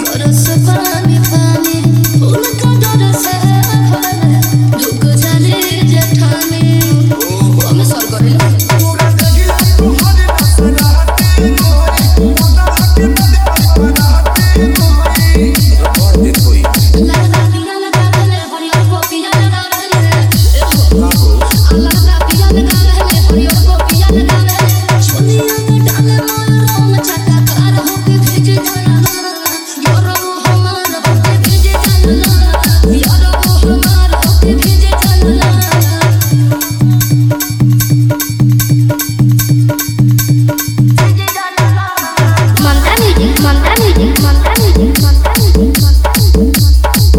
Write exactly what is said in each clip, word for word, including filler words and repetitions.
बरस पानी पानी फूल का डर से भरे दुख जाने जेठानी हमें सर करे पूरा देखिला तुम्हारे नसराते मोरी पता के बदे बनाते मोरी रिकॉर्ड दे कोई लगा पिया लगा ले हरियर को पिया लगा ले लगा पिया लगा ले हरियर को पिया लगा ले छोलिया के डाले मोर रोम छटा कार हो के भेज जाना यार वो हमार हो के भेज जाना यार वो हमार हो के भेज जाना Manta music, manta music, manta music, manta music, manta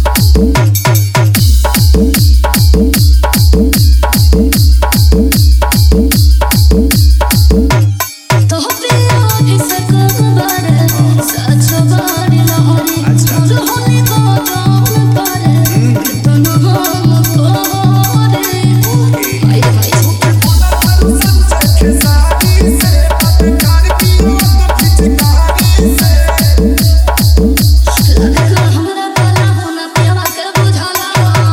तो पिया भी सकबार सच बारी लहरी और होने को जान पारे तन हम कोरे भाई भाई के साथी से पत्कार की मत पिचकारी से लगेला हमरा काला होना पियावा के बुझाला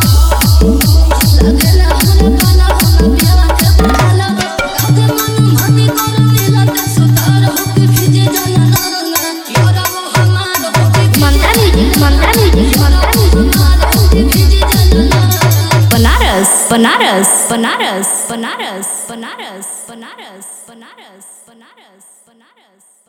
लगेला हमरा काला होना पियावा के बुझाला अगर मन मानी कर दिला त सुतार हो के भेजे जाना यार वो हमार हो के Manta music, manta music, manta music, हमार हो के भेजे जाना Banaras, Banaras, Banaras, Banaras, Banaras, Banaras, Banaras, Banaras, Banaras.